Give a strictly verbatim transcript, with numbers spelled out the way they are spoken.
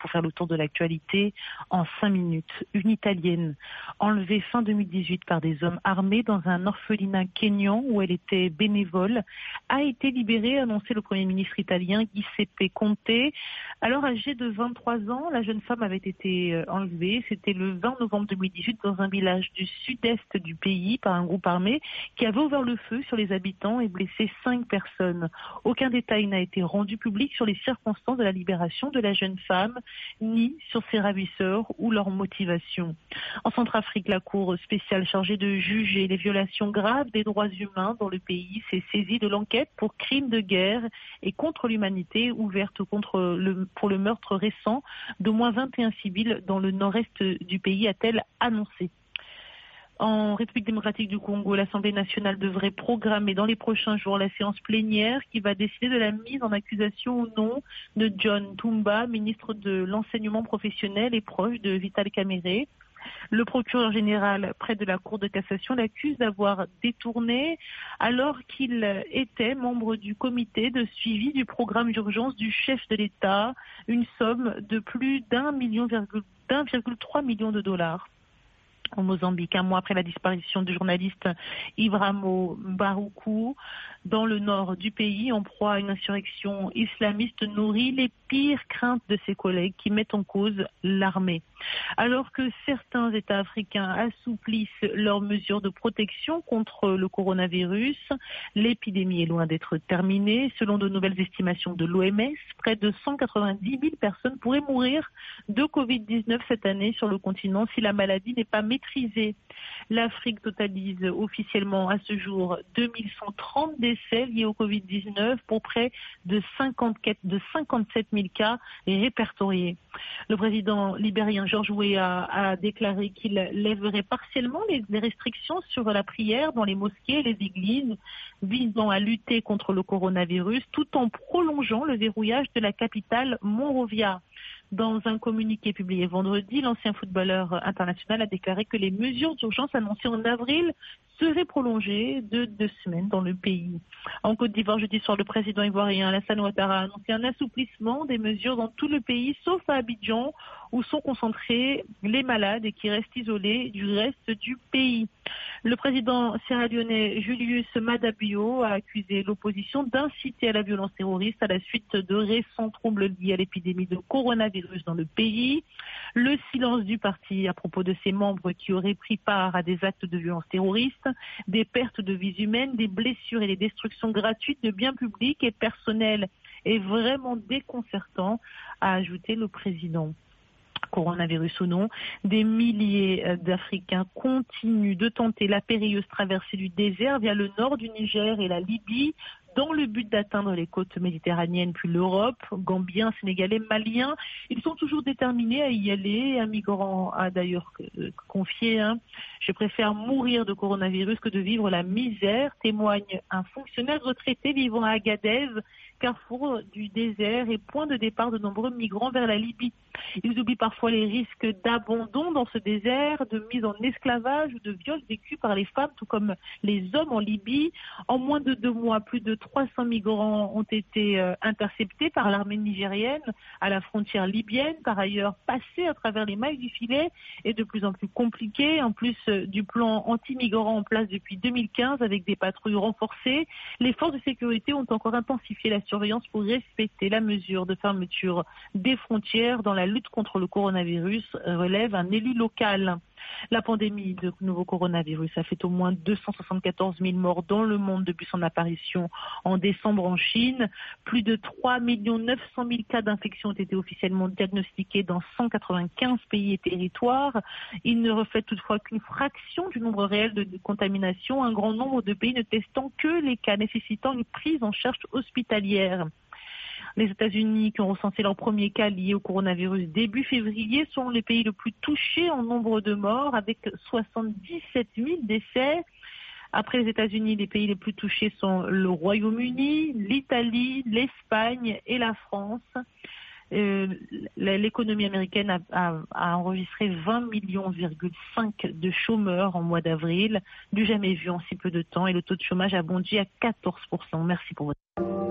pour faire le tour de l'actualité en cinq minutes. Une Italienne enlevée fin deux mille dix-huit par des hommes armés dans un orphelinat kényan où elle était bénévole a été libérée, a annoncé le Premier ministre italien Giuseppe Conte. Alors âgée de vingt-trois ans, la jeune femme avait été enlevée. C'était le vingt novembre deux mille dix-huit dans un village du sud-est du pays par un groupe armé qui avait ouvert le feu sur les habitants et blessé cinq personnes. Aucun détail n'a été rendu public sur les circonstances de la libération de la jeune femme, ni sur ses ravisseurs ou leur motivation. En Centrafrique, la Cour spéciale chargée de juger les violations graves des droits humains dans le pays s'est saisie de l'enquête pour crimes de guerre et contre l'humanité ouverte contre le, pour le meurtre récent d'au moins vingt et un civils dans le nord-est du pays, a-t-elle annoncé. En République démocratique du Congo, l'Assemblée nationale devrait programmer dans les prochains jours la séance plénière qui va décider de la mise en accusation ou non de John Tumba, ministre de l'enseignement professionnel et proche de Vital Kamerhe. Le procureur général près de la Cour de cassation l'accuse d'avoir détourné, alors qu'il était membre du comité de suivi du programme d'urgence du chef de l'État, une somme de plus d'un million, d'un virgule trois million de dollars. Au Mozambique, un mois après la disparition du journaliste Ibrahimo Baroukou, dans le nord du pays, en proie à une insurrection islamiste, nourrit les pires craintes de ses collègues qui mettent en cause l'armée. Alors que certains États africains assouplissent leurs mesures de protection contre le coronavirus, l'épidémie est loin d'être terminée. Selon de nouvelles estimations de l'O M S, près de cent quatre-vingt-dix mille personnes pourraient mourir de covid dix-neuf cette année sur le continent si la maladie n'est pas maîtrisée. L'Afrique totalise officiellement à ce jour deux mille cent trente décès liés au covid dix-neuf pour près de cinquante-quatre, de cinquante-sept mille cas répertoriés. Le président libérien George Weah a déclaré qu'il lèverait partiellement les, les restrictions sur la prière dans les mosquées et les églises visant à lutter contre le coronavirus tout en prolongeant le verrouillage de la capitale Monrovia. Dans un communiqué publié vendredi, l'ancien footballeur international a déclaré que les mesures d'urgence annoncées en avril seraient prolongées de deux semaines dans le pays. En Côte d'Ivoire, jeudi soir, le président ivoirien Alassane Ouattara a annoncé un assouplissement des mesures dans tout le pays, sauf à Abidjan, où sont concentrés les malades et qui restent isolés du reste du pays. Le président sierra-léonais Julius Maada Bio a accusé l'opposition d'inciter à la violence terroriste à la suite de récents troubles liés à l'épidémie de coronavirus dans le pays. Le silence du parti à propos de ses membres qui auraient pris part à des actes de violence terroriste, des pertes de vies humaines, des blessures et des destructions gratuites de biens publics et personnels est vraiment déconcertant, a ajouté le président. Coronavirus ou non, des milliers d'Africains continuent de tenter la périlleuse traversée du désert via le nord du Niger et la Libye dans le but d'atteindre les côtes méditerranéennes puis l'Europe. Gambiens, Sénégalais, Maliens, ils sont toujours déterminés à y aller. Un migrant a d'ailleurs confié hein, « Je préfère mourir de coronavirus que de vivre la misère », témoigne un fonctionnaire retraité vivant à Agadez, carrefour du désert et point de départ de nombreux migrants vers la Libye. Ils oublient parfois les risques d'abandon dans ce désert, de mise en esclavage ou de viol vécus par les femmes, tout comme les hommes en Libye. En moins de deux mois, plus de trois cents migrants ont été euh, interceptés par l'armée nigérienne à la frontière libyenne. Par ailleurs, passer à travers les mailles du filet est de plus en plus compliqué. En plus euh, du plan anti-migrants en place depuis deux mille quinze avec des patrouilles renforcées, les forces de sécurité ont encore intensifié la surveillance pour respecter la mesure de fermeture des frontières dans la lutte contre le coronavirus, relève un élu local. La pandémie de nouveau coronavirus a fait au moins deux cent soixante-quatorze mille morts dans le monde depuis son apparition en décembre en Chine. Plus de trois millions neuf cent mille cas d'infection ont été officiellement diagnostiqués dans cent quatre-vingt-quinze pays et territoires. Il ne reflète toutefois qu'une fraction du nombre réel de contaminations, un grand nombre de pays ne testant que les cas nécessitant une prise en charge hospitalière. Les États-Unis, qui ont recensé leur premier cas lié au coronavirus début février, sont les pays les plus touchés en nombre de morts, avec soixante-dix-sept mille décès. Après les États-Unis, les pays les plus touchés sont le Royaume-Uni, l'Italie, l'Espagne et la France. Euh, l'économie américaine a, a, a enregistré vingt millions virgule cinq de chômeurs en mois d'avril, du jamais vu en si peu de temps, et le taux de chômage a bondi à quatorze pour cent. Merci pour votre